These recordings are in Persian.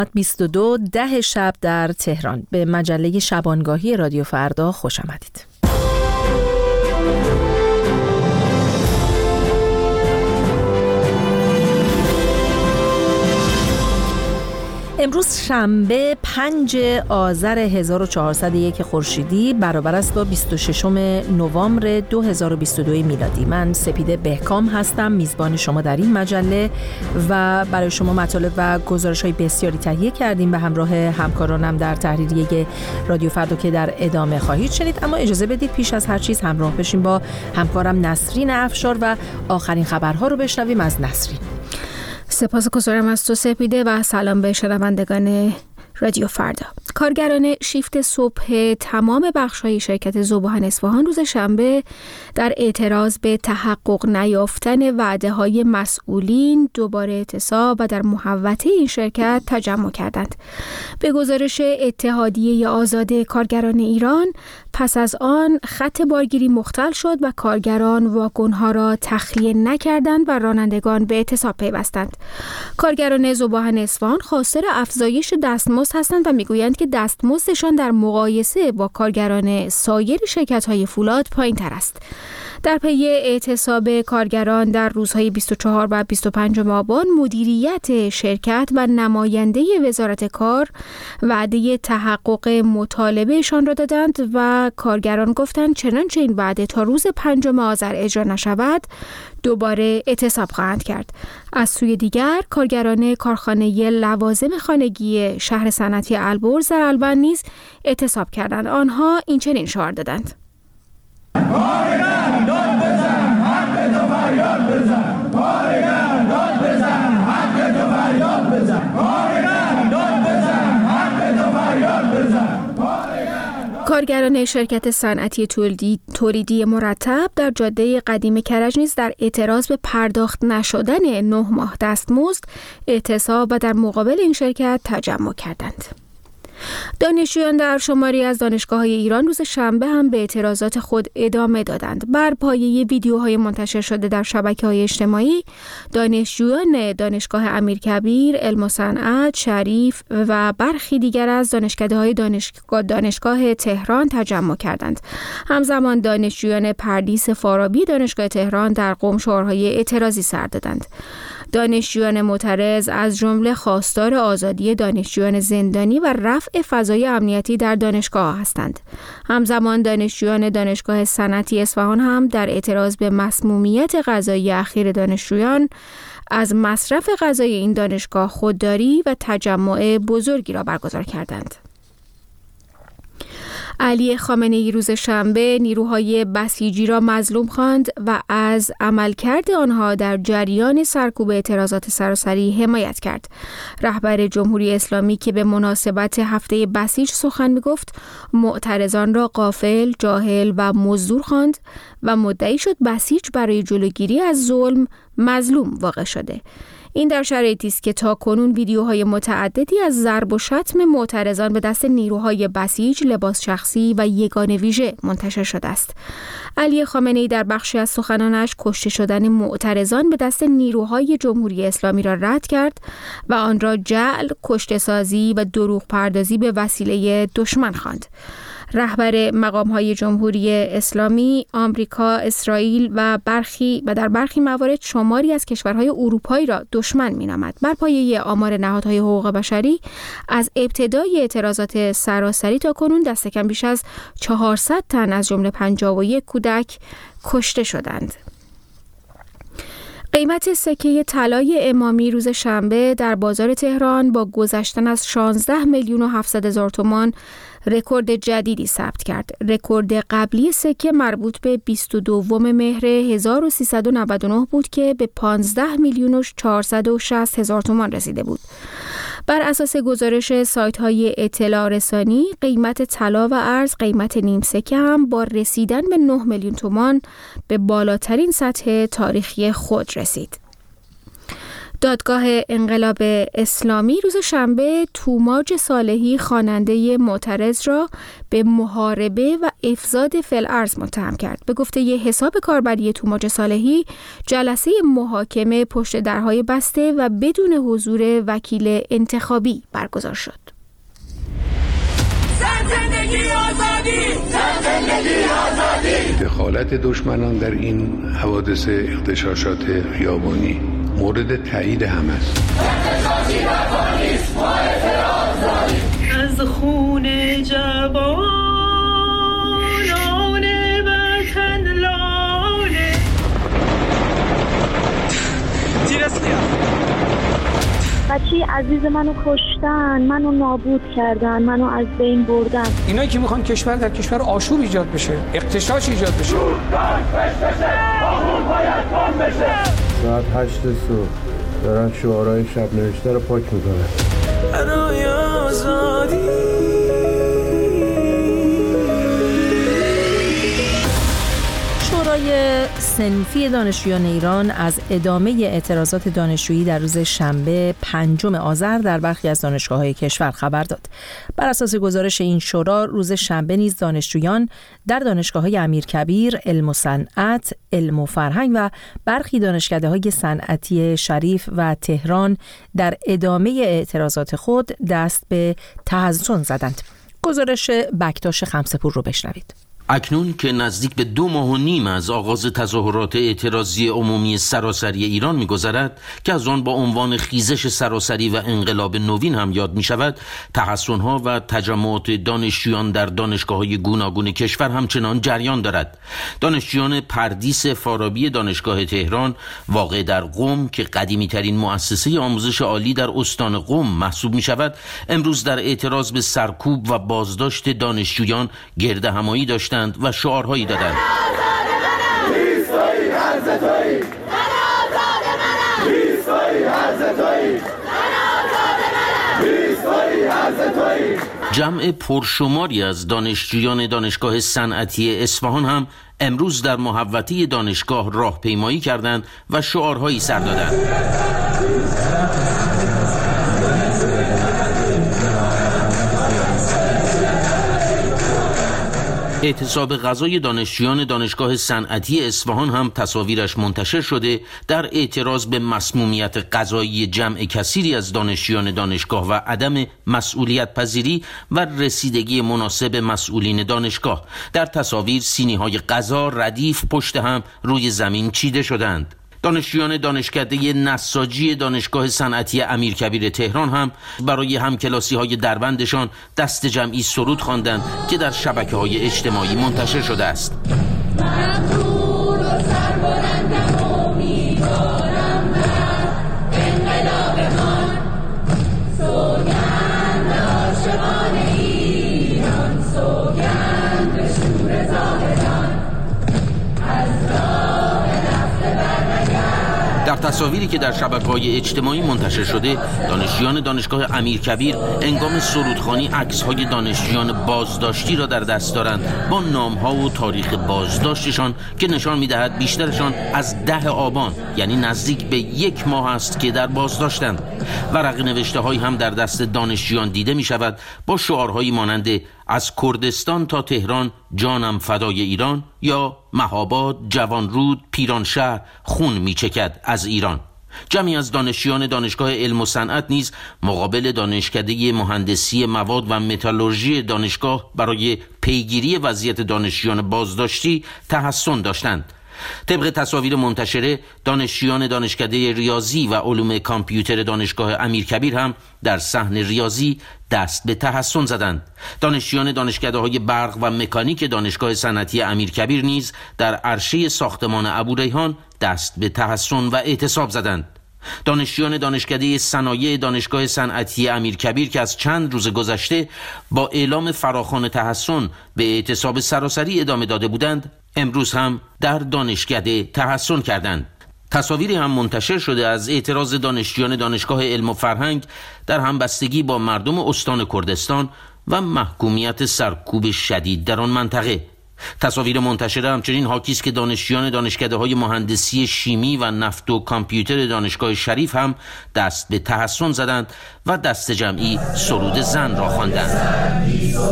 22 10 شب در تهران. به مجله شبانگاهی رادیو فردا خوش آمدید. امروز شنبه 5 آذر 1401 خورشیدی برابر است با 26 نوامبر 2022 میلادی. من سپیده بهکام هستم، میزبان شما در این مجله و برای شما مطالب و گزارش‌های بسیاری تهیه کردیم به همراه همکارانم در تحریریه رادیو فردا که در ادامه خواهید شنید. اما اجازه بدید پیش از هر چیز همراه بشیم با همکارم نسرین افشار و آخرین خبرها رو بشنویم از نسرین. سپاسگزارم از تو سپیده و سلام به شنوندگان رادیو فردا. کارگران شیفت صبح تمام بخش‌های شرکت ذوباهن اصفهان روز شنبه در اعتراض به تحقق نیافتن وعده‌های مسئولین دوباره اعتصاب و در محوطه این شرکت تجمع کردند. به گزارش اتحادیه آزاد کارگران ایران، پس از آن خط بارگیری مختل شد و کارگران واگن‌ها را تخلیه نکردند و رانندگان به اعتصاب پیوستند. کارگران ذوباهن اصفهان خواستار افزایش دستمزد هستند و میگویند که دستمزدشان در مقایسه با کارگران سایر شرکت‌های فولاد پایین‌تر است. در پی اعتصاب کارگران در روزهای 24 و 25 آبان، مدیریت شرکت و نماینده وزارت کار وعده تحقق مطالبهشان را دادند و کارگران گفتند چنانچه این وعده تا روز 5 آذر اجرا نشود دوباره اعتصاب خواهند کرد. از سوی دیگر کارگران کارخانه لوازم خانگی شهر صنعتی البرز در البن نیز اعتصاب کردند. آنها این چنین شعار دادند: کارگر داد بزن، حق تو فریاد بزن. کارگر داد بزن، حق تو فریاد بزن. کارگر داد بزن، حق تو فریاد بزن. کارگران شرکت صنعتی تولیدی مرتب در جاده قدیم کرج نیز در اعتراض به پرداخت نشدن 9 ماه دستمزد اعتصاب و در مقابل این شرکت تجمع کردند. دانشجویان در شماری از دانشگاه‌های ایران روز شنبه هم به اعتراضات خود ادامه دادند. بر پایه ویدیوهای منتشر شده در شبکه‌های اجتماعی، دانشجویان دانشگاه امیرکبیر، علم و صنعت، شریف و برخی دیگر از دانشکده‌های دانشگاه تهران تجمع کردند. همزمان دانشجویان پردیس فارابی دانشگاه تهران در قم شعارهای اعتراضی سر دادند. دانشجویان معترض از جمله خواستار آزادی دانشجویان زندانی و رفع فضای امنیتی در دانشگاه هستند. همزمان دانشجویان دانشگاه صنعتی اصفهان هم در اعتراض به مسمومیت غذایی اخیر دانشجویان از مصرف غذای این دانشگاه خودداری و تجمع بزرگی را برگزار کردند. علی خامنه‌ای روز شنبه نیروهای بسیجی را مظلوم خواند و از عملکرد آنها در جریان سرکوب اعتراضات سراسری حمایت کرد. رهبر جمهوری اسلامی که به مناسبت هفته بسیج سخن می‌گفت، معترضان را غافل، جاهل و مزدور خواند و مدعی شد بسیج برای جلوگیری از ظلم مظلوم واقع شده. این در شرایطی است که تاکنون ویدیوهای متعددی از ضرب و شتم معترضان به دست نیروهای بسیج، لباس شخصی و یگانه ویژه منتشر شده است. علی خامنه‌ای در بخشی از سخنانش کشته شدن معترضان به دست نیروهای جمهوری اسلامی را رد کرد و آن را جعل، کشته‌سازی و دروغ پردازی به وسیله دشمن خواند. رهبر مقام‌های جمهوری اسلامی، آمریکا، اسرائیل و در برخی موارد شماری از کشورهای اروپایی را دشمن می‌نامد. بر پایه آمار نهادهای حقوق بشری، از ابتدای اعتراضات سراسری تا کنون دست کم بیش از 400 تن از جمله 51 کودک کشته شدند. قیمت سکه طلای امامی روز شنبه در بازار تهران با گذشتن از 16,700,000 تومان رکورد جدیدی ثبت کرد. رکورد قبلی سکه مربوط به 22 مهر 1399 بود که به 15,460,000 تومان رسیده بود. بر اساس گزارش سایت‌های اطلاع رسانی، قیمت طلا و ارز قیمت نیم سکه هم با رسیدن به 9 میلیون تومان به بالاترین سطح تاریخی خود رسید. دادگاه انقلاب اسلامی روز شنبه توماج صالحی خواننده معترض را به محاربه و افساد فی‌الارض متهم کرد. به گفته حساب کاربری توماج صالحی، جلسه محاکمه پشت درهای بسته و بدون حضور وکیل انتخابی برگزار شد. دخالت دشمنان در این حوادث اغتشاشات خیابانی مورد تایید همه است. از خون جوانان وطن لاله بچه عزیز منو کشتن، منو نابود کردن، منو از بین بردن. اینایی که میخوان کشور در کشور آشوب ایجاد بشه، اغتشاش ایجاد بشه. ساعت 8 صبح دارن شعارهای شب نوشته رو پاک میکنن. برای آزادی شورای صنفی دانشجویان ایران از ادامه اعتراضات دانشجویی در روز شنبه 5 آذر در برخی از دانشگاه‌های کشور خبر داد. بر اساس گزارش این شورا، روز شنبه نیز دانشجویان در دانشگاه‌های امیرکبیر، علم و صنعت، علم و فرهنگ و برخی دانشکده‌های صنعتی شریف و تهران در ادامه اعتراضات خود دست به تحصن زدند. گزارش بکتاش خمسه‌پور رو بشنوید. اکنون که نزدیک به 2.5 ماه از آغاز تظاهرات اعتراضی عمومی سراسری ایران می‌گذرد که از آن با عنوان خیزش سراسری و انقلاب نوین هم یاد می‌شود، تحصن‌ها و تجمعات دانشجویان در دانشگاه‌های گوناگون کشور همچنان جریان دارد. دانشجویان پردیس فارابی دانشگاه تهران واقع در قم که قدیمی‌ترین مؤسسه آموزش عالی در استان قم محسوب می‌شود، امروز در اعتراض به سرکوب و بازداشت دانشجویان گردهمایی داشتند و شعارهایی دادند. جمع پرشماری از دانشجویان دانشگاه صنعتی اصفهان هم امروز در محوطه دانشگاه راهپیمایی کردند و شعارهایی سر دادند. اعتصاب غذای دانشجویان دانشگاه صنعتی اصفهان هم تصاویرش منتشر شده در اعتراض به مسمومیت غذایی جمع کثیری از دانشجویان دانشگاه و عدم مسئولیت پذیری و رسیدگی مناسب مسئولین دانشگاه. در تصاویر سینی‌های غذا ردیف پشت هم روی زمین چیده شدند. دانشجویان دانشکده نساجی دانشگاه صنعتی امیرکبیر تهران هم برای همکلاسی‌های دربندشان دست جمعی سرود خواندند که در شبکه‌های اجتماعی منتشر شده است. در تصاویری که در شبکه‌های اجتماعی منتشر شده، دانشجویان دانشگاه امیرکبیر هنگام سرودخوانی عکس‌های دانشجویان بازداشتی را در دست دارند با نام‌ها و تاریخ بازداشتشان که نشان می‌دهد بیشترشان از 10 آبان یعنی نزدیک به 1 ماه است که در بازداشتند. ورق نوشته‌هایی هم در دست دانشجویان دیده می‌شود با شعارهایی مانند از کردستان تا تهران جانم فدای ایران یا مهاباد جوانرود پیرانشهر خون میچکد از ایران. جمعی از دانشجویان دانشگاه علم و صنعت نیز مقابل دانشکده مهندسی مواد و متالورژی دانشگاه برای پیگیری وضعیت دانشجویان بازداشتی تحصن داشتند. طبق تصاویر منتشره، دانشجویان دانشکده ریاضی و علوم کامپیوتر دانشگاه امیرکبیر هم در صحن ریاضی دست به تحصن زدند. دانشجویان دانشکده‌های برق و مکانیک دانشگاه صنعتی امیرکبیر نیز در عرشه ساختمان ابوریحان دست به تحصن و اعتصاب زدند. دانشجویان دانشکده صنایع دانشگاه صنعتی امیرکبیر که از چند روز گذشته با اعلام فراخوان تحصن به اعتصاب سراسری ادامه داده بودند، امروز هم در دانشکده تحصن کردند. تصاویری هم منتشر شده از اعتراض دانشجویان دانشگاه علم و فرهنگ در همبستگی با مردم استان کردستان و محکومیت سرکوب شدید در آن منطقه. تصاویر منتشره همچنین حاکی است که دانشجویان دانشکده‌های مهندسی شیمی و نفت و کامپیوتر دانشگاه شریف هم دست به تحسن زدند و دست جمعی سرود زن را خواندند.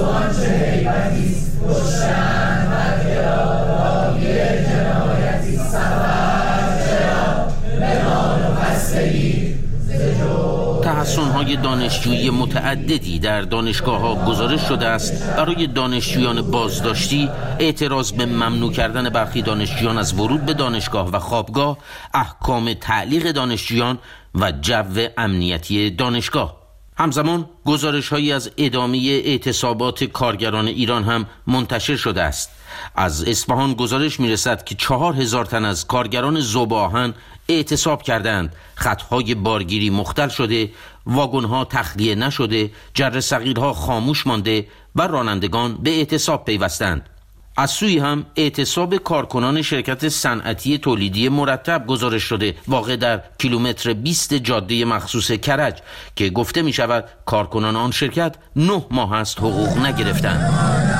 تحسن‌های دانشجویی متعددی در دانشگاه‌ها گزارش شده است. برای دانشجویان بازداشتی اعتراض به ممنوع کردن برخی دانشجویان از ورود به دانشگاه و خوابگاه، احکام تعلیق دانشجویان و جو امنیتی دانشگاه. همزمان گزارش‌هایی از ادامه اعتصابات کارگران ایران هم منتشر شده است. از اصفهان گزارش می‌رسد که 4000 تن از کارگران ذوب‌آهن اعتصاب کردند. خطهای بارگیری مختل شده، واگن‌ها تخلیه نشده، جره صغیرها خاموش مانده و رانندگان به اعتصاب پیوستند. از سوی هم اعتصاب کارکنان شرکت صنعتی تولیدی مرتب گزارش شده، واقع در کیلومتر 20 جاده مخصوص کرج که گفته می شود کارکنان آن شرکت 9 ماه است حقوق نگرفتند.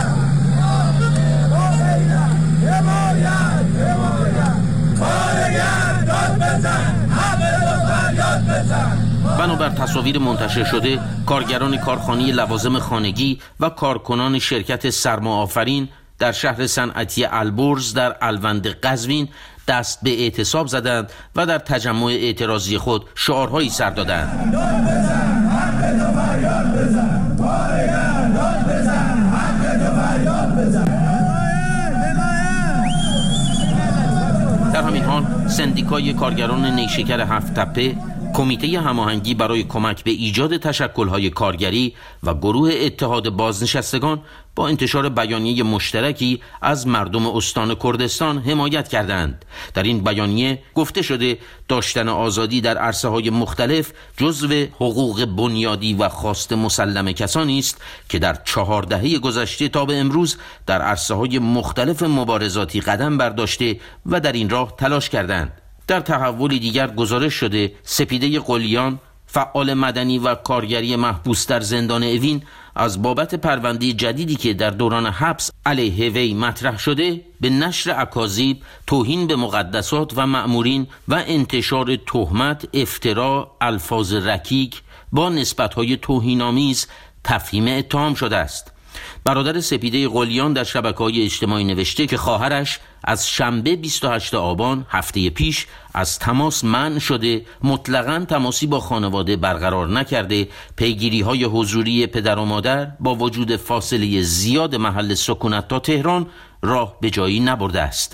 بنابر تصاویر منتشر شده، کارگران کارخانه لوازم خانگی و کارکنان شرکت سرماآفرین در شهر صنعتی البرز در الوند قزوین دست به اعتصاب زدند و در تجمع اعتراضی خود شعارهایی سر دادند. در همین حال سندیکای کارگران نیشکر هفت تپه، کمیته هماهنگی برای کمک به ایجاد تشکل‌های کارگری و گروه اتحاد بازنشستگان با انتشار بیانیه مشترکی از مردم استان کردستان حمایت کردند. در این بیانیه گفته شده داشتن آزادی در عرصه‌های مختلف جزو حقوق بنیادی و خواست مسلم کسانی است که در 4 دهه گذشته تا به امروز در عرصه‌های مختلف مبارزاتی قدم برداشته و در این راه تلاش کردند. در تحولی دیگر گزارش شده سپیده قلیان، فعال مدنی و کارگری محبوس در زندان اوین، از بابت پرونده جدیدی که در دوران حبس علیه وی مطرح شده به نشر اکاذیب، توهین به مقدسات و مأمورین و انتشار تهمت، افترا، الفاظ رکیک با نسبت‌های توهین‌آمیز تفهیم اتهام شده است. برادر سپیده قلیان در شبکه‌های اجتماعی نوشته که خواهرش از شنبه 28 آبان هفته پیش از تماس منع شده، مطلقاً تماسی با خانواده برقرار نکرده، پیگیری‌های حضوری پدر و مادر با وجود فاصله زیاد محل سکونت تا تهران راه به جایی نبرده است.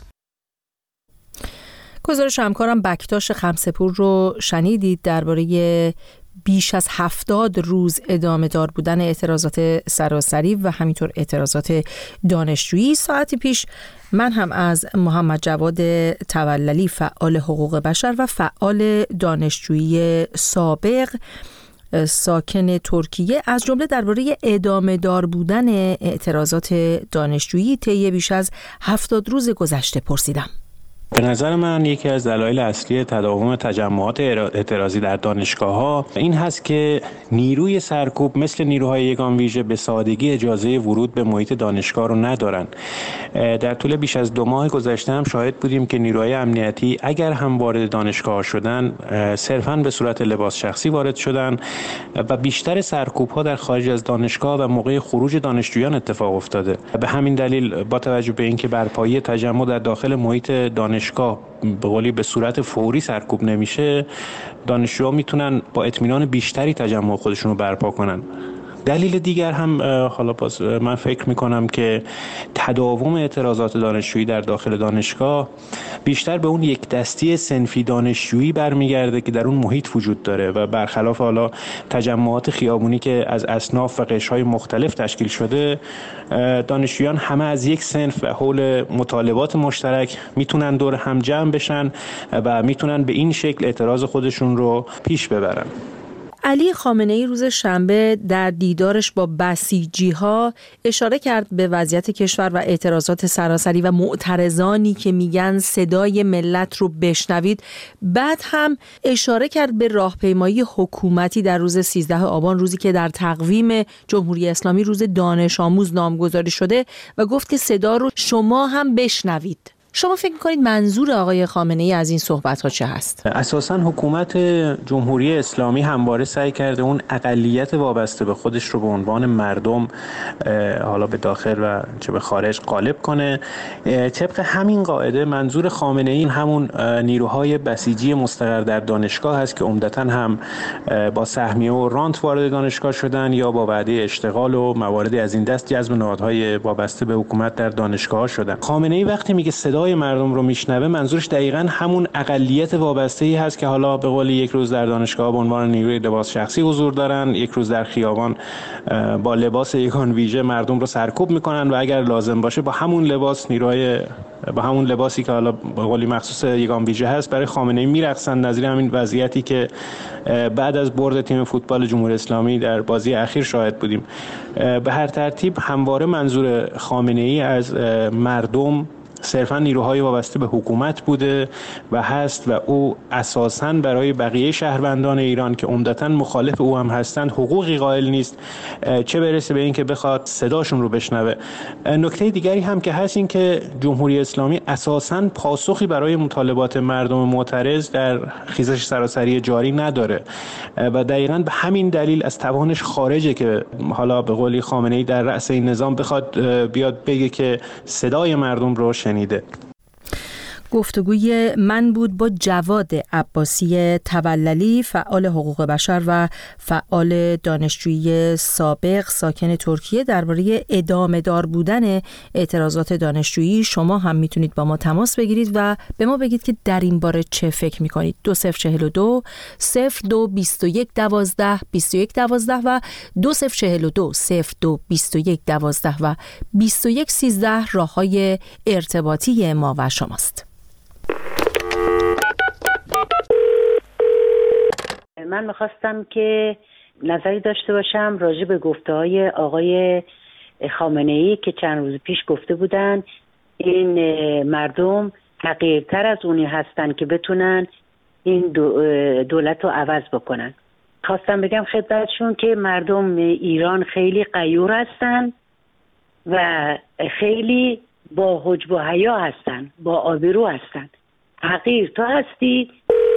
گزارش همکارم بکتاش خمسه‌پور رو شنیدید درباره بیش از 70 روز ادامه دار بودن اعتراضات سراسری و همینطور اعتراضات دانشجویی. ساعتی پیش من هم از محمد جواد توللی، فعال حقوق بشر و فعال دانشجویی سابق ساکن ترکیه، از جمله درباره ادامه دار بودن اعتراضات دانشجویی طی بیش از 70 روز گذشته پرسیدم. به نظر من یکی از دلایل اصلی تداوم تجمعات اعتراضی در دانشگاه‌ها این هست که نیروی سرکوب مثل نیروهای یگان ویژه به سادگی اجازه ورود به محیط دانشگاه رو ندارن. در طول بیش از 2 ماه گذشته هم شاهد بودیم که نیروهای امنیتی اگر هم وارد دانشگاه شدن صرفاً به صورت لباس شخصی وارد شدن و بیشتر سرکوب‌ها در خارج از دانشگاه و موقع خروج دانشجویان اتفاق افتاده. به همین دلیل با توجه به اینکه برپایی تجمع در داخل محیط دانشگاه به قولی به صورت فوری سرکوب نمیشه، دانشجوها میتونن با اطمینان بیشتری تجمع خودشون رو برپا کنن. دلیل دیگر هم حالا باز من فکر میکنم که تداوم اعتراضات دانشجویی در داخل دانشگاه بیشتر به اون یک دستی صنفی دانشجویی برمیگرده که در اون محیط وجود داره و برخلاف حالا تجمعات خیابونی که از اصناف و قشرهای مختلف تشکیل شده، دانشجویان همه از یک صنف و حول مطالبات مشترک میتونن دور هم جمع بشن و میتونن به این شکل اعتراض خودشون رو پیش ببرن. علی خامنه‌ای روز شنبه در دیدارش با بسیجی‌ها اشاره کرد به وضعیت کشور و اعتراضات سراسری و معترضانی که میگن صدای ملت رو بشنوید. بعد هم اشاره کرد به راهپیمایی حکومتی در روز 13 آبان، روزی که در تقویم جمهوری اسلامی روز دانش آموز نامگذاری شده و گفت که صدا رو شما هم بشنوید. شما فکر می‌کنید منظور آقای خامنه‌ای از این صحبت‌ها چه هست؟ اساساً حکومت جمهوری اسلامی همواره سعی کرده اون اقلیت وابسته به خودش رو به عنوان مردم حالا به داخل و چه به خارج غالب کنه. طبق همین قاعده منظور خامنه‌ای همون نیروهای بسیجی مستقر در دانشگاه هست که عمدتاً هم با سهمیه و رانت وارد دانشگاه شدن یا با وعده اشتغال و مواردی از این دست جذب نهادهای وابسته به حکومت در دانشگاه شدن. خامنه‌ای وقتی میگه صدای مردم رو میشنوه، منظورش دقیقاً همون اقلیت وابسته‌ای هست که حالا به قول یک روز در دانشگاه به عنوان نیروی لباس شخصی حضور دارن، یک روز در خیابان با لباس یگان ویژه مردم رو سرکوب میکنن و اگر لازم باشه با همون لباسی که حالا به قولی مخصوص یگان ویژه هست برای خامنه‌ای میرقصن. نظیر همین وضعیتی که بعد از برد تیم فوتبال جمهوری اسلامی در بازی اخیر شاهد بودیم. به هر ترتیب همواره منظور خامنه‌ای از مردم صرفاً نیروهای وابسته به حکومت بوده و هست و او اساساً برای بقیه شهروندان ایران که عمدتاً مخالف او هم هستند حقوقی قائل نیست، چه برسه به این که بخواد صداشون رو بشنوه. نکته دیگری هم که هست این که جمهوری اسلامی اساساً پاسخی برای مطالبات مردم معترض در خیزش سراسری جاری نداره و دقیقاً به همین دلیل از توانش خارجه که حالا به قولی خامنه‌ای در رأس این نظام بخواد بیاد بگه که صدای مردم رو شنیده. گفتگوی من بود با جواد عباسی توللی، فعال حقوق بشر و فعال دانشجویی سابق ساکن ترکیه، درباره ادامه دار بودن اعتراضات دانشجویی. شما هم میتونید با ما تماس بگیرید و به ما بگید که در این باره چه فکر میکنید. 2042 02 21 12 21 12 و 2042 02 21 12 و 21 13 راههای ارتباطی ما و شماست. من میخواستم که نظری داشته باشم راجع به گفته‌های آقای خامنه‌ای که چند روز پیش گفته بودن این مردم حقیرتر از اونی هستن که بتونن این دولت رو عوض بکنن. خواستم بگم خدمتشون که مردم ایران خیلی غیور هستن و خیلی با حجب و حیا هستن، با آبرو هستن. حقیر تو هستی؟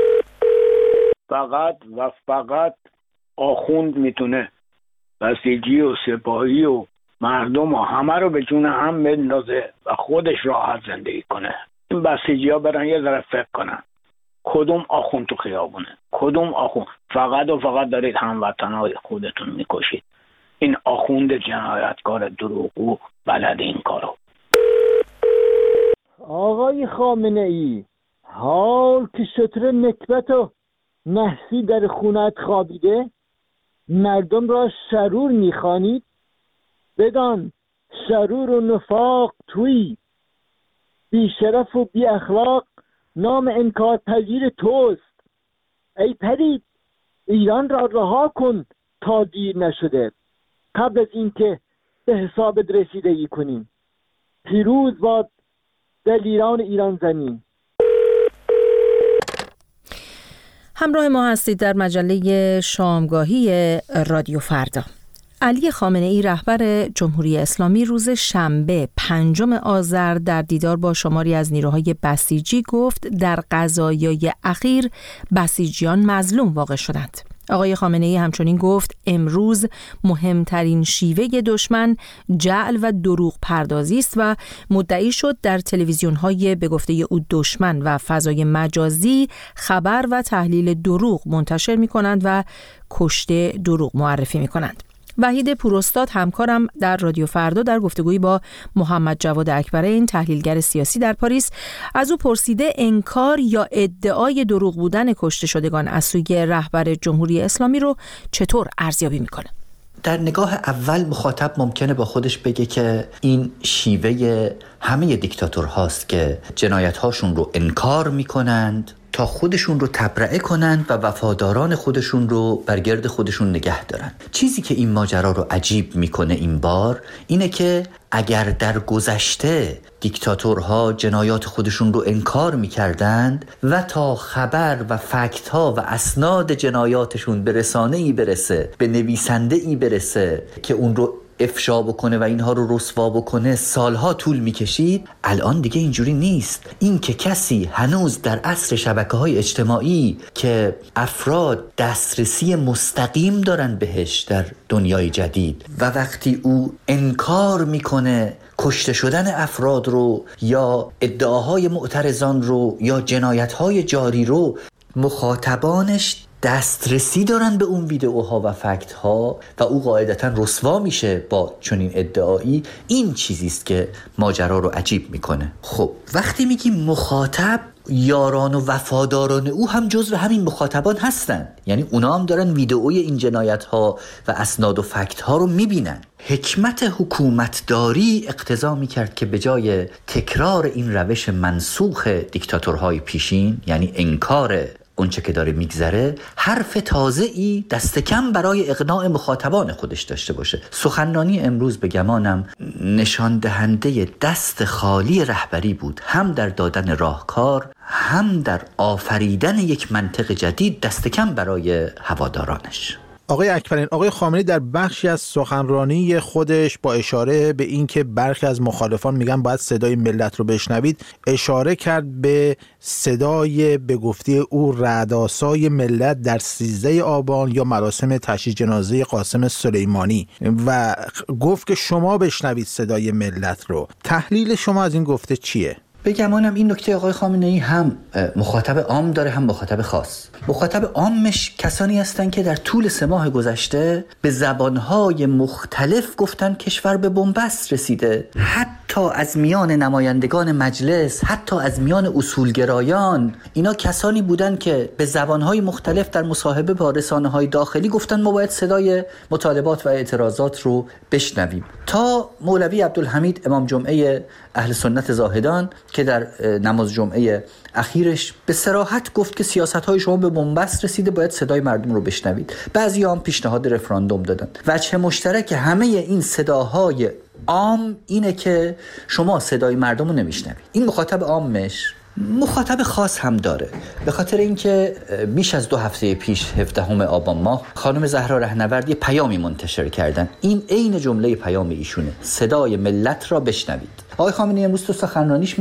فقط آخوند میتونه بسیجی و سپاهی و مردم و همه رو به جون هم بندازه و خودش راحت زندگی کنه. این بسیجی ها برن یه ذره فکر کنن کدوم آخوند تو خیابونه، کدوم آخوند. فقط دارید هموطنهای خودتون میکشید. این آخوند جنایتکار دروغگو بلد این کارو. آقای خامنه‌ای، حال که شتر نکبت و نحسی در خونت خوابیده، مردم را شرور میخوانید؟ بدان شرور و نفاق توی، بی شرف و بی اخلاق نام انکار پذیر توست. ای پرید، ایران را رها کن تا دیر نشده، قبل از اینکه به حسابت رسیدگی کنیم. پیروز باد دلیران ایران زمین. همراه ما هستید در مجله شامگاهی رادیو فردا. علی خامنه‌ای رهبر جمهوری اسلامی روز شنبه 5 آذر در دیدار با شماری از نیروهای بسیجی گفت در قضایای اخیر بسیجیان مظلوم واقع شدند. آقای خامنه‌ای همچنین گفت امروز مهمترین شیوه دشمن جعل و دروغ پردازی است و مدعی شد در تلویزیون‌های به گفته او دشمن و فضای مجازی خبر و تحلیل دروغ منتشر می‌کنند و کشته دروغ معرفی می‌کنند. وحید پوراستاد همکارم در رادیو فردا در گفتگویی با محمد جواد اکبرین تحلیلگر سیاسی در پاریس از او پرسیده انکار یا ادعای دروغ بودن کشته شدگان از سوی رهبر جمهوری اسلامی رو چطور ارزیابی میکنه؟ در نگاه اول مخاطب ممکنه با خودش بگه که این شیوه همه دیکتاتورهاست که جنایت‌هاشون رو انکار میکنند تا خودشون رو تبرئه کنن و وفاداران خودشون رو بر گرد خودشون نگه دارن. چیزی که این ماجرا رو عجیب میکنه این بار اینه که اگر در گذشته دیکتاتورها جنایات خودشون رو انکار میکردند و تا خبر و فکت‌ها و اسناد جنایاتشون به رسانه‌ای برسه، به نویسنده‌ای برسه که اون رو افشا بکنه و اینها رو رسوا بکنه، سالها طول میکشید. الان دیگه اینجوری نیست. این که کسی هنوز در عصر شبکه‌های اجتماعی که افراد دسترسی مستقیم دارن بهش در دنیای جدید و وقتی او انکار میکنه کشته شدن افراد رو یا ادعاهای معترضان رو یا جنایت‌های جاری رو، مخاطبانش دسترسی دارن به اون ویدئوها و فکت ها و او قاعدتا رسوا میشه با چنین ادعایی. این چیزیست که ماجرا رو عجیب میکنه. خب وقتی میگیم مخاطب، یاران و وفاداران او هم جزو همین مخاطبان هستن، یعنی اونا هم دارن ویدئوی این جنایت ها و اسناد و فکت ها رو میبینن. حکمت حکومتداری اقتضا میکرد که به جای تکرار این روش منسوخ دیکتاتورهای پیشین، یعنی انکار اونچه که داره میگذره، حرف تازه‌ای دست کم برای اقناع مخاطبان خودش داشته باشه. سخنرانی امروز به گمانم نشان دهنده دست خالی رهبری بود، هم در دادن راهکار، هم در آفریدن یک منطق جدید، دست کم برای هوادارانش. آقای اکبرین، آقای خامنه‌ای در بخشی از سخنرانی خودش با اشاره به اینکه برخی از مخالفان میگن باید صدای ملت رو بشنوید، اشاره کرد به صدای به گفته او رعدآسای ملت در 13 آبان یا مراسم تشییع جنازه قاسم سلیمانی و گفت که شما بشنوید صدای ملت رو. تحلیل شما از این گفته چیه؟ بگمانم این نکته آقای خامنه‌ای هم مخاطب عام داره هم مخاطب خاص. مخاطب عامش کسانی هستند که در طول 3 ماه گذشته به زبانهای مختلف گفتن کشور به بنبست رسیده، حتی از میان نمایندگان مجلس، حتی از میان اصولگرایان. اینا کسانی بودن که به زبانهای مختلف در مصاحبه با رسانه‌های داخلی گفتن ما باید صدای مطالبات و اعتراضات رو بشنویم. تا مولوی عبدالحمید امام جمعه اهل سنت زاهدان که در نماز جمعه اخیرش به صراحت گفت که سیاست‌های شما به بنبست رسیده، باید صدای مردم رو بشنوید. بعضی‌ها هم پیشنهاد رفراندوم دادن. وجه مشترک همه این صداهای عام اینه که شما صدای مردم رو نمیشنوید. این مخاطب عامش. مخاطب خاص هم داره، به خاطر اینکه بیش از 2 هفته پیش 17 آبان ماه خانم زهرا رهنورد یه پیامی منتشر کردن. این عین جمله پیام ایشونه: صدای ملت را بشنوید. آقای خامنه‌ای امروز تو سخنرانیش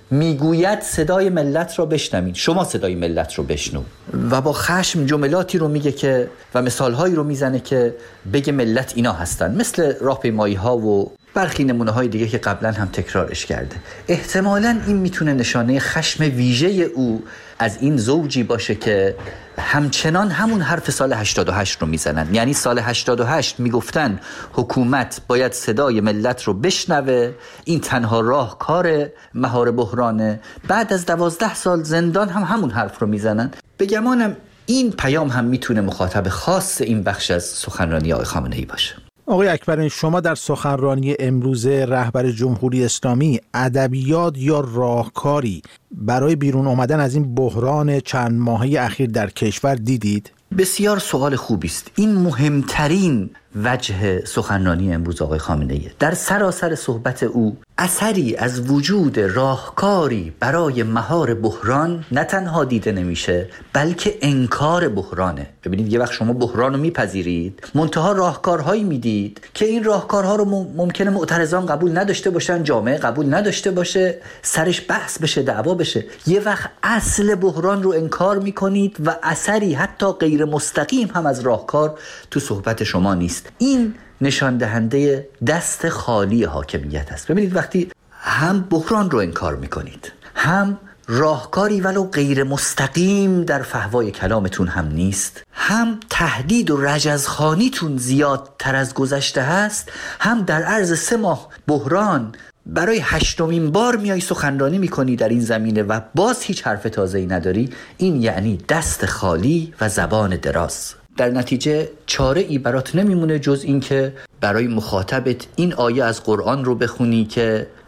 میگوید صدای ملت را بشنوید، شما صدای ملت رو بشنو، و با خشم جملاتی رو میگه که و مثالهایی رو میزنه که بگه ملت اینا هستن، مثل راهپیمایی ها و برخی نمونه های دیگه که قبلا هم تکرارش کرده. احتمالاً این میتونه نشانه خشم ویژه او از این زوجی باشه که همچنان همون حرف سال 88 رو میزنن. یعنی سال 88 میگفتن حکومت باید صدای ملت رو بشنوه، این تنها راه کار مهار بحرانه. بعد از 12 سال زندان هم همون حرف رو میزنن. به گمانم این پیام هم میتونه مخاطب خاص این بخش از سخنرانی آقای خامنه‌ای باشه. آقای اکبرین، شما در سخنرانی امروز رهبر جمهوری اسلامی ادبیات یا راهکاری برای بیرون آمدن از این بحران چند ماهه اخیر در کشور دیدید؟ بسیار سوال خوبی است. این مهمترین وجه سخنرانی امروز آقای خامنه‌ای. در سراسر صحبت او اثری از وجود راهکاری برای مهار بحران نه تنها دیده نمیشه، بلکه انکار بحرانه. ببینید، یه وقت شما بحران رو میپذیرید، منتها راهکارهایی میدید که این راهکارها رو ممکنه معترضان قبول نداشته باشن، جامعه قبول نداشته باشه، سرش بحث بشه، دعوا بشه. یه وقت اصل بحران رو انکار میکنید و اثری حتی غیر مستقیم هم از راهکار تو صحبت شما نیست. این نشان دهنده دست خالی حاکمیت است. ببینید، وقتی هم بحران رو انکار میکنید، هم راهکاری ولو غیر مستقیم در فحوای کلامتون هم نیست، هم تهدید و رجزخوانیتون زیادتر از گذشته هست، هم در عرض 3 ماه بحران برای 8مین بار میای سخنرانی میکنی در این زمینه و باز هیچ حرف تازه‌ای نداری، این یعنی دست خالی و زبان دراز. در نتیجه چاره ای برات نمیمونه جز این که برای مخاطبت این آیه از قرآن رو بخونی که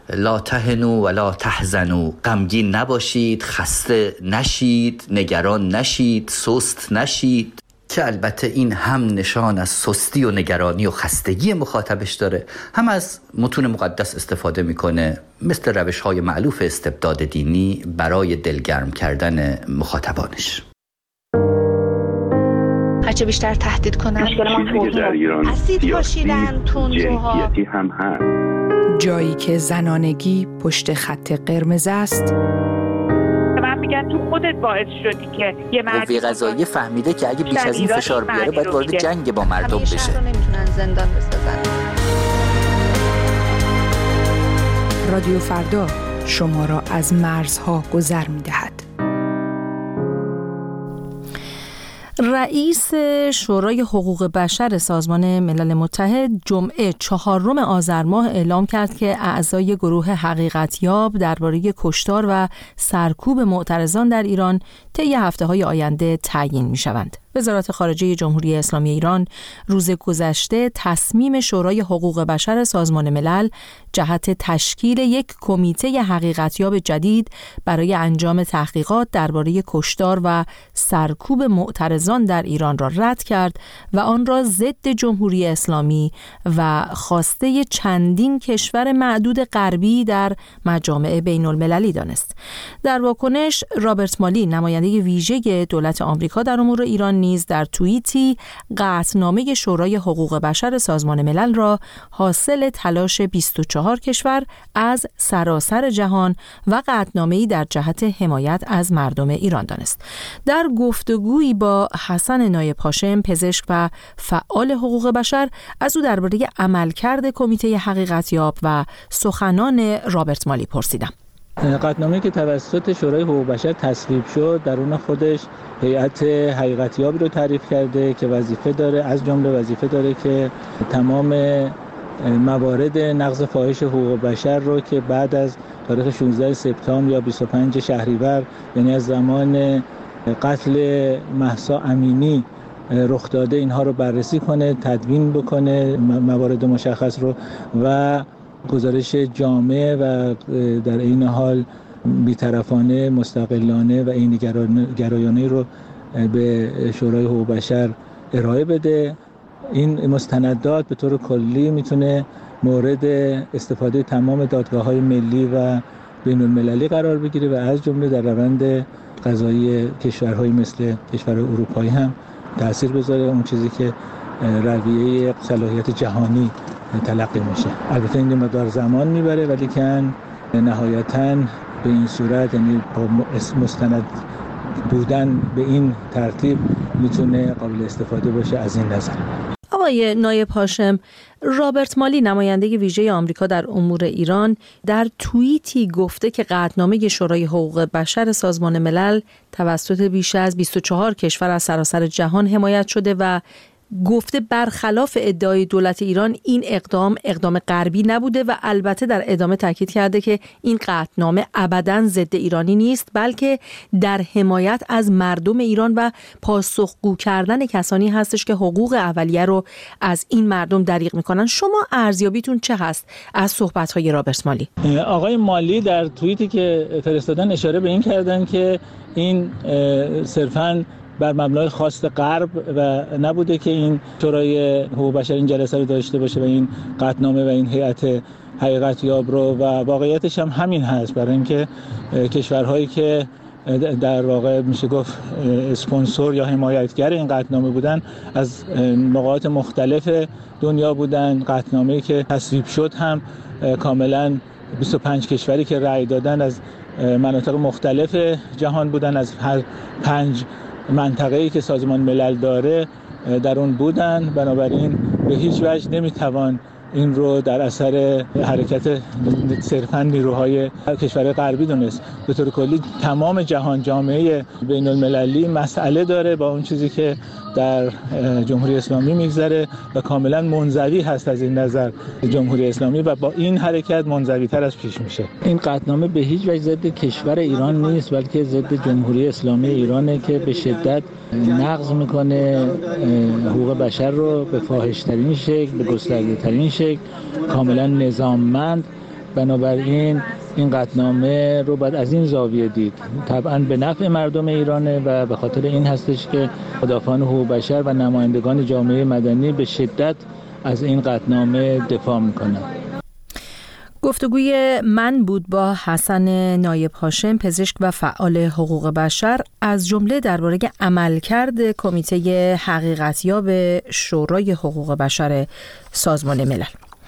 لا تهنوا ولا تحزنوا، غمگین نباشید، خسته نشید، نگران نشید، سست نشید، که البته این هم نشان از سستی و نگرانی و خستگی مخاطبش داره، هم از متون مقدس استفاده میکنه مثل روش‌های مألوف استبداد دینی برای دلگرم کردن مخاطبانش. هرچه بیشتر تهدید کنن چیزی که در ایران اسید پاشیدن تندروها هم هست. جایی که زنانگی پشت خط قرمز است. من میگن تو خودت باعث شدی که یه قوه قضاییه فهمیده که اگه بیش از این فشار بیاره باید وارد جنگ با مردم بشه. همیشه رو نمیتونن زندان بسازن. رادیو فردا شما را از مرزها گذر می‌دهد. رئیس شورای حقوق بشر سازمان ملل متحد جمعه 4 آذر ماه اعلام کرد که اعضای گروه حقیقتیاب درباره کشتار و سرکوب معترضان در ایران طی هفته‌های آینده تعیین می‌شوند. وزارت خارجه جمهوری اسلامی ایران روز گذشته تصمیم شورای حقوق بشر سازمان ملل جهت تشکیل یک کمیته حقیقتیاب جدید برای انجام تحقیقات درباره کشتار و سرکوب معترضان در ایران را رد کرد و آن را ضد جمهوری اسلامی و خواسته چندین کشور معدود غربی در مجامع بین المللی دانست. در واکنش رابرت مالی نماینده ویژه دولت آمریکا در امور ایران نیز در توییتی قطعنامه شورای حقوق بشر سازمان ملل را حاصل تلاش 24 کشور از سراسر جهان و قطعنامه‌ای در جهت حمایت از مردم ایران دانست. در گفتگویی با حسن نایب هاشم پزشک و فعال حقوق بشر از او درباره عملکرد کمیته حقیقتیاب و سخنان رابرت مالی پرسیدم. قطعنامه‌ای که توسط شورای حقوق بشر تصویب شد درون خودش هیئت حقیقتیابی رو تعریف کرده که وظیفه داره، از جمله وظیفه داره که تمام موارد نقض فاحش حقوق بشر رو که بعد از تاریخ 16 سپتامبر یا 25 شهریور، یعنی از زمان قتل مهسا امینی رخ داده، اینها رو بررسی کنه، تدوین بکنه موارد مشخص رو و گزارش جامع و در این حال بی‌طرفانه، مستقلانه و عین گرایانه رو به شورای حقوق بشر ارائه بده. این مستندات به طور کلی میتونه مورد استفاده تمام دادگاه‌های ملی و بین‌المللی قرار بگیره و از جمله در روند قضایی کشورهایی مثل کشور اروپایی هم تأثیر بذاره، اون چیزی که رویه صلاحیت جهانی تلقی میشه. البته این مقدار زمان میبره ولی که نهایتاً به این صورت، یعنی با مستند بودن به این ترتیب، میتونه قابل استفاده باشه از این نظر. آقای نایب هاشم، رابرت مالی نماینده ویژه آمریکا در امور ایران در توییتی گفته که قطعنامه شورای حقوق بشر سازمان ملل توسط بیش از 24 کشور از سراسر جهان حمایت شده و گفته برخلاف ادعای دولت ایران این اقدام غربی نبوده و البته در ادامه تاکید کرده که این قطعنامه ابداً ضد ایرانی نیست بلکه در حمایت از مردم ایران و پاسخگو کردن کسانی هستش که حقوق اولیه رو از این مردم دریغ میکنن. شما ارزیابیتون چه هست از صحبت‌های رابرت مالی؟ آقای مالی در توییتی که فرستادن اشاره به این کردن که این صرفاً بر مبنای خواست غرب و نبوده که این شورای حقوق بشر این جلسه رو داشته باشه و این قطعنامه و این هیئت حقیقتیاب رو، و واقعیتش هم همین هست، برای اینکه کشورهایی که در واقع میشه گفت اسپانسور یا حمایتگر این قطعنامه بودن از نقاط مختلف دنیا بودن. قطعنامه‌ای که تصویب شد هم کاملا 25 کشوری که رأی دادن از مناطق مختلف جهان بودن، از هر 5 منطقه‌ای که سازمان ملل داره در اون بودن. بنابراین به هیچ وجه نمیتوان این رو در اثر حرکت صرفاً نیروهای کشور غربی دونست. به طور کلی تمام جهان، جامعه بین المللی مسئله داره با اون چیزی که در جمهوری اسلامی میگذره و کاملا منزوی هست از این نظر جمهوری اسلامی و با این حرکت منزوی تر از پیش میشه. این قطعنامه به هیچ وجه ضد کشور ایران نیست بلکه ضد جمهوری اسلامی ایرانه که به شدت نقض میکنه حقوق بشر رو به فاحش‌ترین شکل، به گسترده‌ترین شکل، کاملا نظاممند بنابراین این قطعنامه رو باید از این زاویه دید. طبعا به نفع مردم ایرانه و به خاطر این هستش که مدافعان حقوق بشر و نمایندگان جامعه مدنی به شدت از این قطعنامه دفاع میکنن. گفتگوی من بود با حسن نایب هاشم، پزشک و فعال حقوق بشر، از جمله درباره عملکرد کمیته حقیقتیاب شورای حقوق بشر سازمان ملل.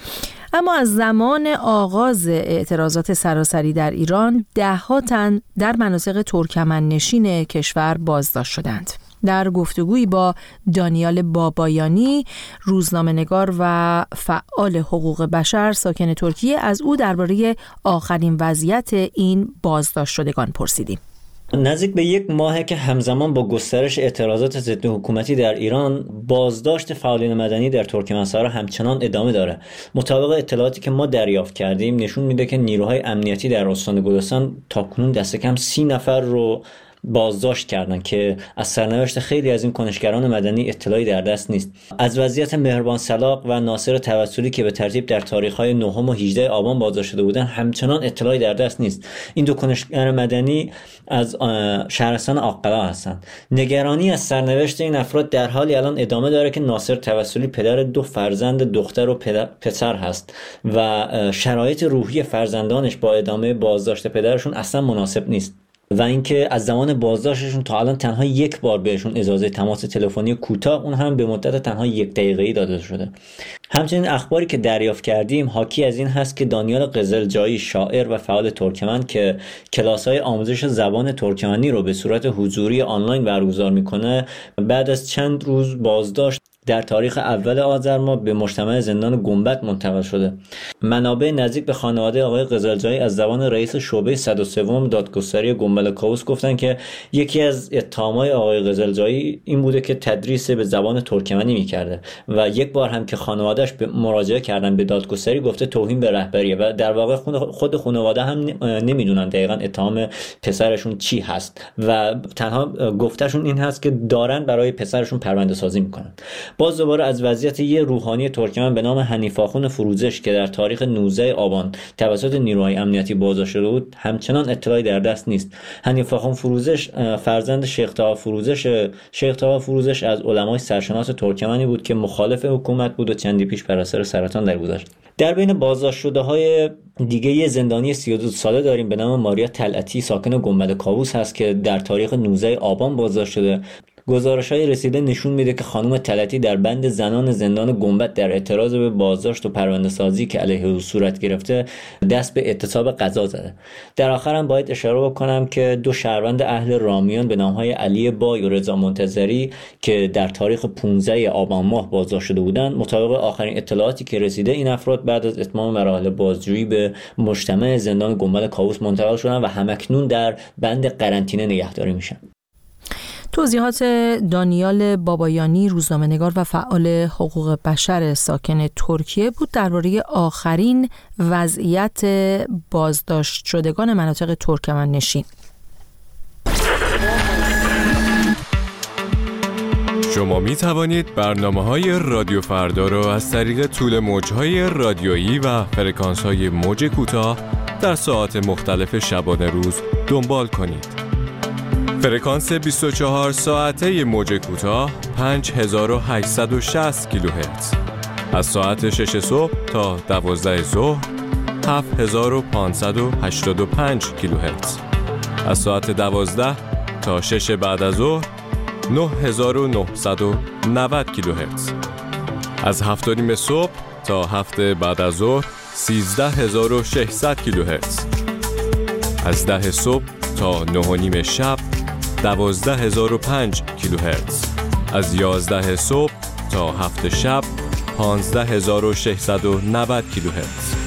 اما از زمان آغاز اعتراضات سراسری در ایران، ده‌ها تن در مناطق ترکمن نشین کشور بازداشت شدند. در گفتگویی با دانیال بابایانی، روزنامه‌نگار و فعال حقوق بشر ساکن ترکیه، از او درباره آخرین وضعیت این بازداشت شدگان پرسیدیم. نزدیک به 1 ماهه که همزمان با گسترش اعتراضات ضد حکومتی در ایران، بازداشت فعالین مدنی در ترکمنستان همچنان ادامه داره. مطابق اطلاعاتی که ما دریافت کردیم نشون میده که نیروهای امنیتی در استان گلستان تاکنون دست کم 30 نفر رو بازداشت کردن که از سرنوشت خیلی از این کنشگران مدنی اطلاعی در دست نیست. از وضعیت مهربان سلاق و ناصر توسلی که به ترتیب در تاریخ‌های 9 و 18 آبان بازداشت شده بودند همچنان اطلاعی در دست نیست. این دو کنشگر مدنی از شهرستان آق‌قلا هستند. نگرانی از سرنوشت این افراد در حالی الان ادامه داره که ناصر توسلی پدر 2 فرزند دختر و پسر هست و شرایط روحی فرزندانش با ادامه بازداشت پدرشون اصلا مناسب نیست و اینکه از زمان بازداشتشون تا الان تنها 1 بار بهشون اجازه تماس تلفنی کوتاه، اون هم به مدت تنها 1 دقیقه‌ای داده شده. همچنین اخباری که دریافت کردیم حاکی از این هست که دانیال قزلجایی، شاعر و فعال ترکمن که کلاس‌های آموزش زبان ترکمنی رو به صورت حضوری آنلاین برگزار میکنه، بعد از چند روز بازداشت در تاریخ اول آذر ماه به مجتمع زندان گنبد منتقل شده. منابع نزدیک به خانواده آقای قزلجایی از زبان رئیس شعبه 103 دادگستری گنبد کاووس گفتن که یکی از اتهامات آقای قزلجایی این بوده که تدریس به زبان ترکمنی میکرده و 1 بار هم که خانواده‌اش مراجعه کردن به دادگستری گفته توهین به رهبریه و در واقع خود خانواده هم نمیدونن دقیقاً اتهام پسرشون چی هست و تنها گفتهشون این هست که دارن برای پسرشون پرونده سازی میکنن. باز دوباره از وضعیت یه روحانی ترکمن به نام حنیفاخون فروزش که در تاریخ 19 آبان توسط نیروهای امنیتی بازداشت شده بود همچنان اطلاعی در دست نیست. حنیفاخون فروزش فرزند شیخ طاها فروزش از علمای سرشناس ترکمنی بود که مخالف حکومت بود و چندی پیش بر اثر سرطان درگذشت. در بین بازداشت شده‌های دیگه یه زندانی 32 ساله داریم به نام ماریا طلعتی ساکن گنبد کاووس هست که در تاریخ 19 آبان بازداشت شده. گزارش‌های رسیده نشون میده که خانم طلعتی در بند زنان زندان گنبد در اعتراض به بازداشت و پرونده‌سازی که علیه او صورت گرفته دست به اعتصاب غذا زده. در آخر هم باید اشاره بکنم که 2 شهروند اهل رامیان به نام‌های علی بای و رضا منتظری که در تاریخ 15 آبان ماه بازداشت شده بودند، مطابق آخرین اطلاعاتی که رسیده این افراد بعد از اتمام مراحل بازجویی به مجتمع زندان گنبد کاووس منتقل شدن و همکنون در بند قرنطینه نگهداری میشن. توضیحات دانیال بابایانی، روزنامه‌نگار و فعال حقوق بشر ساکن ترکیه بود درباره آخرین وضعیت بازداشت شدگان مناطق ترکمن نشین. شما می توانید برنامه‌های رادیو فردا را از طریق طول موج‌های رادیویی و فرکانس‌های موج کوتاه در ساعات مختلف شبانه روز دنبال کنید. فرکانس 24 ساعته موج کوتاه 5860 کیلوهرتز. از ساعت 6 صبح تا 12 ظهر 7585 کیلوهرتز. از ساعت 12 تا 6 بعد از ظهر 9990 کیلوهرتز. از 7:30 صبح تا 7 بعد از ظهر 13600 کیلوهرتز. از 10 صبح تا 9:30 شب 12005 کیلوهرتز. از 11 صبح تا 7 شب 15690 کیلوهرتز.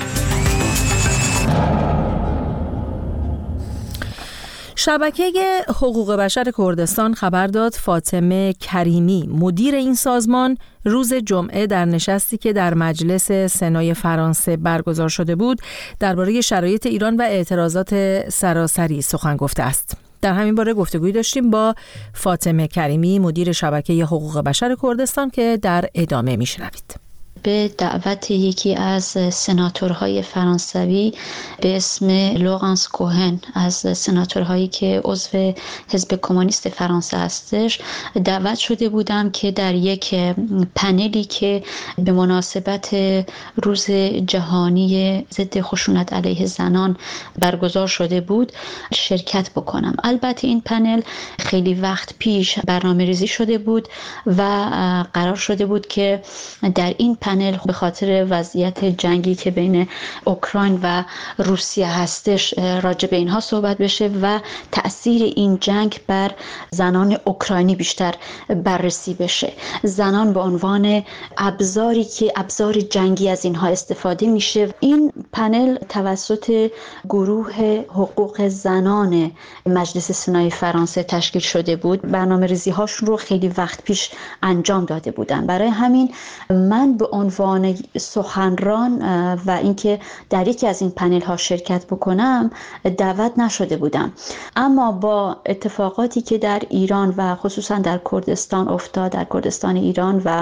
شبکه حقوق بشر کردستان خبر داد فاطمه کریمی، مدیر این سازمان، روز جمعه در نشستی که در مجلس سنای فرانسه برگزار شده بود درباره شرایط ایران و اعتراضات سراسری سخن گفته است. در همین باره گفتگویی داشتیم با فاطمه کریمی، مدیر شبکه حقوق بشر کردستان که در ادامه میشنوید. به دعوت یکی از سناتورهای فرانسوی به اسم لورانس کوهن از سناتورهایی که عضو حزب کمونیست فرانسه هستش دعوت شده بودم که در یک پنلی که به مناسبت روز جهانی ضد خشونت علیه زنان برگزار شده بود شرکت بکنم. البته این پنل خیلی وقت پیش برنامه‌ریزی شده بود و قرار شده بود که در این پنل به خاطر وضعیت جنگی که بین اوکراین و روسیه هستش راجع به اینها صحبت بشه و تأثیر این جنگ بر زنان اوکراینی بیشتر بررسی بشه. زنان به عنوان ابزاری که ابزار جنگی از اینها استفاده میشه. این پنل توسط گروه حقوق زنان مجلس سنای فرانسه تشکیل شده بود. برنامه‌ریزی هاشون رو خیلی وقت پیش انجام داده بودن. برای همین من به عنوان سخنران و اینکه در یکی از این پنل ها شرکت بکنم دعوت نشده بودم. اما با اتفاقاتی که در ایران و خصوصا در کردستان افتاد، در کردستان ایران و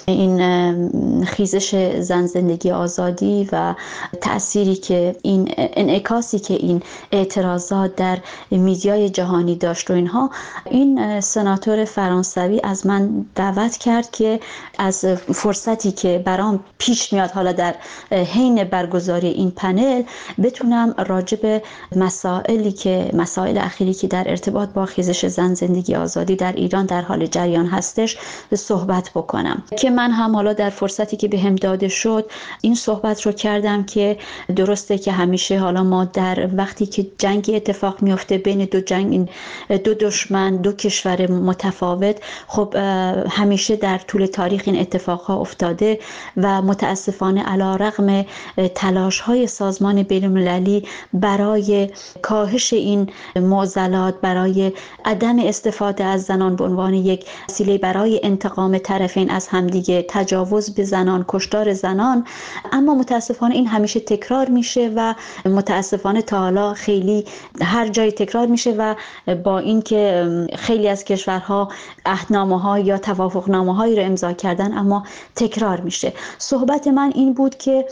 این خیزش زن زندگی آزادی و تأثیری که این انعکاسی که این اعتراضات در میدیای جهانی داشت و اینها، این سناتور فرانسوی از من دعوت کرد که از فرصتی که برام پیش میاد حالا در حین برگزاری این پنل بتونم راجع به مسائل اخیری که در ارتباط با خیزش زن زندگی آزادی در ایران در حال جریان هستش صحبت بکنم. که من هم حالا در فرصتی که بهم داده شد این صحبت رو کردم که درسته که همیشه حالا ما در وقتی که جنگی اتفاق میفته بین دو دشمن، دو کشور متفاوت، خب همیشه در طول تاریخ این اتفاقها افتاده و متاسفانه علیرغم تلاش‌های سازمان بین‌المللی برای کاهش این معضلات، برای عدم استفاده از زنان به عنوان یک وسیله برای انتقام طرفین از همدیگه، تجاوز به زنان، کشتار زنان، اما متاسفانه این همیشه تکرار میشه و متاسفانه تا حالا خیلی هر جای تکرار میشه و با اینکه خیلی از کشورها عهدنامه‌ها یا توافقنامه‌هایی رو امضا کردن اما تکرار میشه. صحبت من این بود که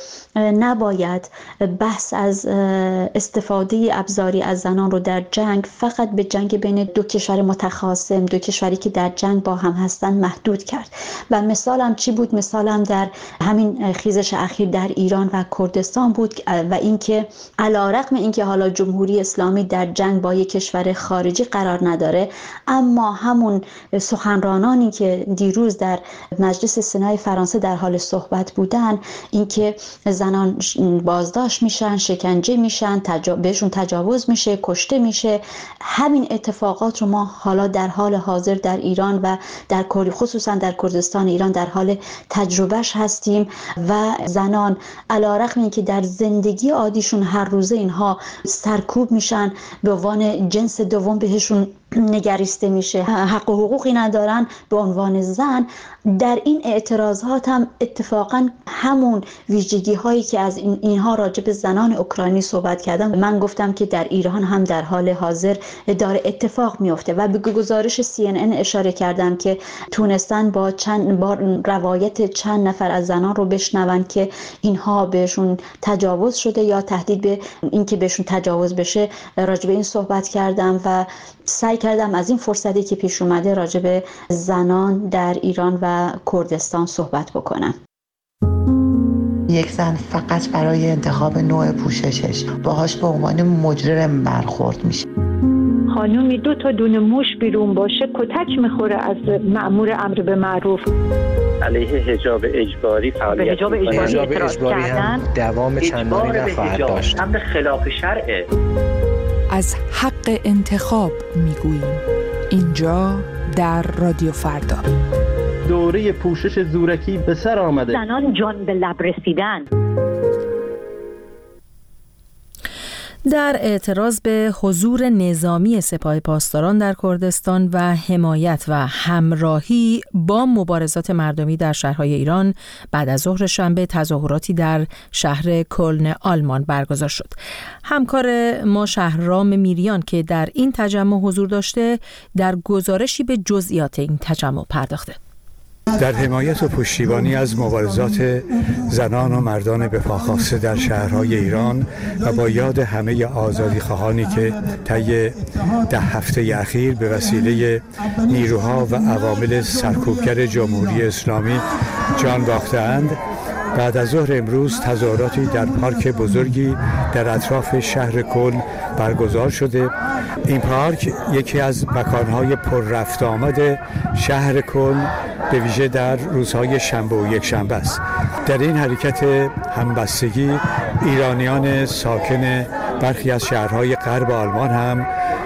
نباید بحث از استفاده ابزاری از زنان رو در جنگ فقط به جنگ بین دو کشور متخاصم، دو کشوری که در جنگ با هم هستن محدود کرد. و مثالم چی بود؟ مثالم در همین خیزش اخیر در ایران و کردستان بود و اینکه علیرغم اینکه حالا جمهوری اسلامی در جنگ با یک کشور خارجی قرار نداره، اما همون سخنرانانی که دیروز در مجلس سنای فرانسه در حال صحبت بودن، اینکه زنان بازداشت میشن، شکنجه میشن، بهشون تجاوز میشه، کشته میشه، همین اتفاقات رو ما حالا در حال حاضر در ایران و در خصوصا در کردستان ایران در حال تجربهش هستیم و زنان علیرغم اینکه در زندگی عادیشون هر روزه اینها سرکوب میشن، به عنوان جنس دوم بهشون نگریسته میشه، حق و حقوقی ندارن به عنوان زن، در این اعتراضات هم اتفاقا همون ویژگی هایی که از اینها راجع به زنان اوکراینی صحبت کردم، من گفتم که در ایران هم در حال حاضر داره اتفاق میفته و به گزارش CNN اشاره کردم که تونستن با روایت چند نفر از زنان رو بشنون که اینها بهشون تجاوز شده یا تهدید به اینکه بهشون تجاوز بشه راجع به این صحبت کردم و سعی کردم از این فرصتی که پیش اومده راجع به زنان در ایران و کردستان صحبت بکنم. یک زن فقط برای انتخاب نوع پوششش باهاش به عنوان مجرم برخورد میشه. خانومی 2 تا دونه موش بیرون باشه کتک میخوره از مأمور امر به معروف. علیه حجاب اجباری فعالیت حجاب اجباری هم دوام چندانی نخواهد داشت. امر خلاف شرعه. از حق انتخاب میگوییم اینجا در رادیو فردا. دوره پوشش زورکی به سر آمده. زنان جان به لب رسیدن. در اعتراض به حضور نظامی سپاه پاسداران در کردستان و حمایت و همراهی با مبارزات مردمی در شهرهای ایران، بعد از ظهر شنبه تظاهراتی در شهر کلن آلمان برگزار شد. همکار ما شهرام میریان که در این تجمع حضور داشته، در گزارشی به جزئیات این تجمع پرداخته. در حمایت و پشتیبانی از مبارزات زنان و مردان به پاخواسته در شهرهای ایران و با یاد همه آزادیخواهانی که طی 10 هفته اخیر به وسیله نیروها و عوامل سرکوبگر جمهوری اسلامی جان باخته‌اند، بعد از ظهر امروز تظاهراتی در پارک بزرگی در اطراف شهر کلن برگزار شده. این پارک یکی از مکانهای پر رفت آمد شهر کلن به ویژه در روزهای شنبه و یکشنبه است. در این حرکت همبستگی ایرانیان ساکن برخی از شهرهای غرب آلمان هم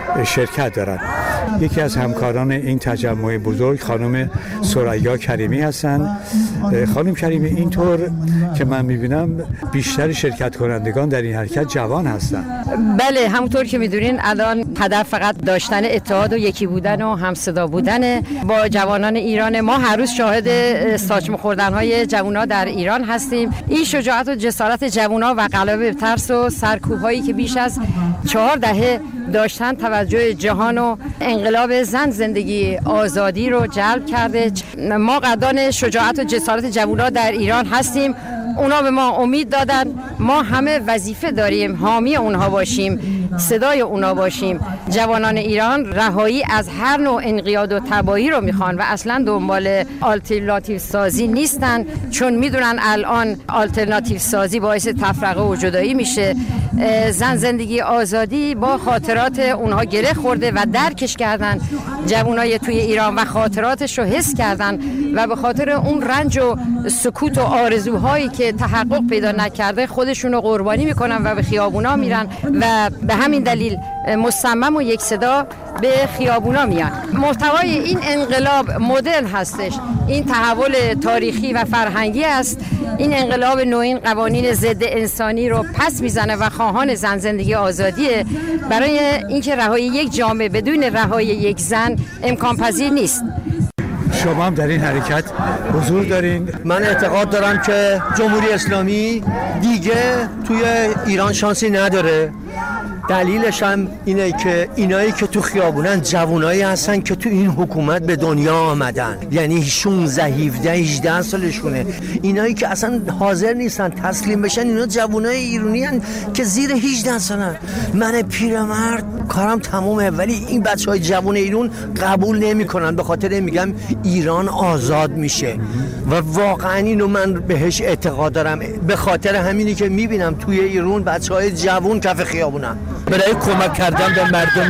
شرکت دارند. یکی از همکاران این تجمع بزرگ خانم ثریا کریمی هستند. خانم کریمی، اینطور که من میبینم بیشتر شرکت کنندگان در این حرکت جوان هستند. بله، همونطور که میدونین الان هدف فقط داشتن اتحاد و یکی بودن و همصدا بودن با جوانان ایران. ما هر روز شاهد ساچمه خوردن‌های جوان‌ها در ایران هستیم. این شجاعت و جسارت جوان‌ها و غلبه بر ترس و سرکوب‌هایی که بیش از 4 دهه داشتن توجه جهان و انقلاب زن زندگی آزادی رو جلب کرده. ما قدردان شجاعت و جسارت جوان‌ها در ایران هستیم. اونا به ما امید دادن، ما همه وظیفه داریم حامی اونها باشیم، صدای اونا باشیم. جوانان ایران رهایی از هر نوع انقیاد و تباهی رو میخوان و اصلا دنبال آلترناتیو سازی نیستن، چون میدونن الان آلترناتیو سازی باعث تفرقه و جدایی میشه. زن زندگی آزادی با خاطرات اونها گره خورده و درکش کردن. جوانای توی ایران و خاطراتش رو حس کردن و به خاطر اون رنج و سکوت و آرزوهایی که تحقق پیدا نکرده خودشون رو قربانی میکنن و به خیابونا میرن و به همین دلیل مصمم و یک صدا به خیابونا میان. محتوای این انقلاب مدرن هستش، این تحول تاریخی و فرهنگی است. این انقلاب نوین قوانین ضد انسانی رو پس میزنه و خواهان زن زندگی آزادیه. برای اینکه رهایی یک جامعه بدون رهایی یک زن امکان پذیر نیست. شما هم در این حرکت حضور دارین؟ من اعتقاد دارم که جمهوری اسلامی دیگه توی ایران شانسی نداره. دلیلش هم اینه که اینایی که تو خیابونن جوانایی هستن که تو این حکومت به دنیا آمدن، یعنی 16 17 18 سالشونه. اینایی که اصلا حاضر نیستن تسلیم بشن اینا جوانای ایرانی هستن که زیر 18 سالن. من پیرمرد کارم تمومه، ولی این بچهای جوان ایران قبول نمیکنن. به خاطر میگم ایران آزاد میشه و واقعا اینو من بهش اعتقاد دارم. به خاطر همینی که میبینم توی ایران بچهای جوان کف خیابونن برای کمک کردن به مردم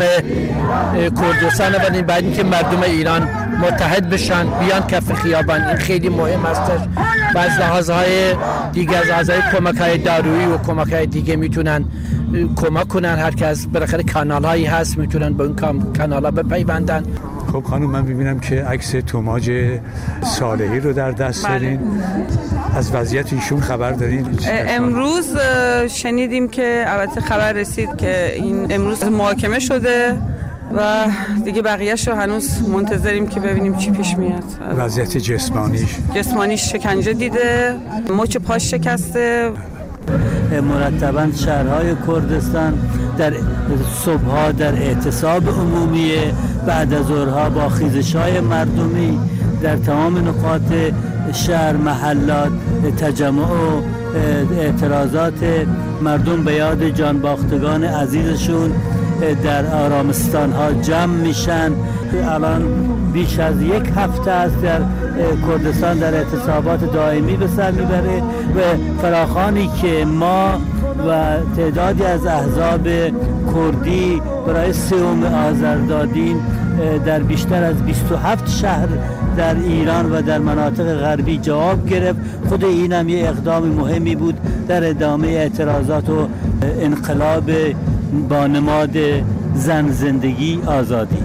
کردستان و بعد اینکه مردم ایران متحد بشن بیان کف خیابان. این خیلی مهم است و از لحاظهای دیگه، از لحاظهای کمک‌های دارویی و کمک‌های دیگه میتونن کمک کنن. هر کس بالاخره کانال‌هایی هست میتونن به اون کانال‌ها بپیوندن. خب خانم، من ببینم که عکس توماج صالحی رو در دست دارین. از وضعیت ایشون خبر دارین؟ امروز شنیدیم که البته خبر رسید که این امروز محاکمه شده و دیگه بقیه‌اش رو هنوز منتظریم که ببینیم چی پیش میاد. وضعیت جسمانیش شکنجه دیده، مچ پاش شکسته. مرتباً شهرهای کردستان در صبح‌ها در اعتصاب عمومی، بعد از ظهرها با خیزش‌های مردمی در تمام نقاط شهر، محلات، تجمع و اعتراضات مردم به یاد جانباختگان عزیزشون در آرامستان‌ها جمع میشن. الان بیش از 1 هفته است در کردستان در اعتصابات دائمی به سر میبره و فراخوانی که ما و تعدادی از احزاب کردی برای 3 آذر دادیم در بیشتر از 27 شهر در ایران و در مناطق غربی جواب گرفت. خود این هم یه اقدام مهمی بود در ادامه اعتراضات و انقلاب با نماد زن زندگی آزادی.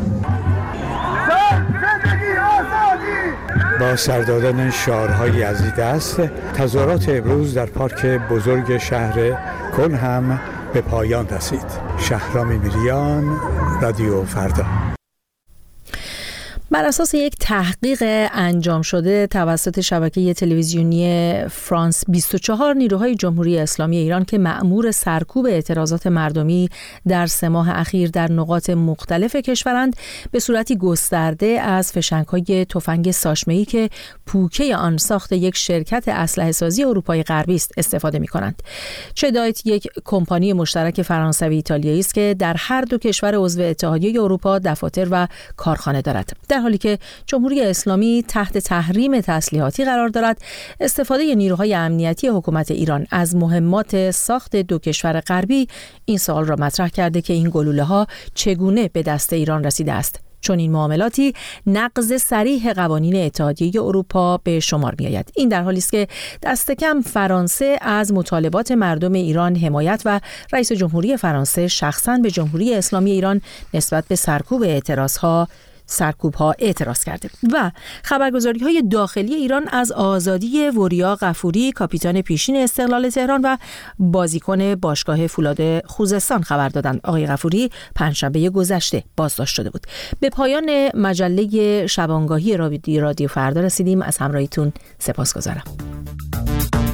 با سر دادن شعارهای از این دست، تظاهرات امروز در پارک بزرگ شهر کلن هم به پایان رسید. شهرام میریان، رادیو فردا. بر اساس یک تحقیق انجام شده توسط شبکه تلویزیونی فرانس 24 نیروهای جمهوری اسلامی ایران که مأمور سرکوب اعتراضات مردمی در 3 ماه اخیر در نقاط مختلف کشورند به صورتی گسترده از فشنگ‌های تفنگ ساچمه‌ای که پوکه آن ساخت یک شرکت اسلحه سازی اروپای غربی است استفاده می‌کنند. چدایت یک کمپانی مشترک فرانسوی ایتالیایی است که در هر دو کشور عضو اتحادیه اروپا دفاتر و کارخانه دارد. در حالی که جمهوری اسلامی تحت تحریم تسلیحاتی قرار دارد، استفاده نیروهای امنیتی حکومت ایران از مهمات ساخت دو کشور غربی این سوال را مطرح کرده که این گلوله‌ها چگونه به دست ایران رسیده است، چون این معاملاتی نقض صریح قوانین اتحادیه اروپا به شمار می‌آید. این در حالی است که دست کم فرانسه از مطالبات مردم ایران حمایت و رئیس جمهوری فرانسه شخصاً به جمهوری اسلامی ایران نسبت به سرکوب‌ها اعتراض کرده. و خبرگزاری‌های داخلی ایران از آزادی وریا غفوری، کاپیتان پیشین استقلال تهران و بازیکن باشگاه فولاد خوزستان خبر دادند. آقای غفوری پنجشنبه گذشته بازداشت شده بود. به پایان مجله شبانگاهی رادیو فردا رسیدیم. از همراهیتون سپاسگزارم.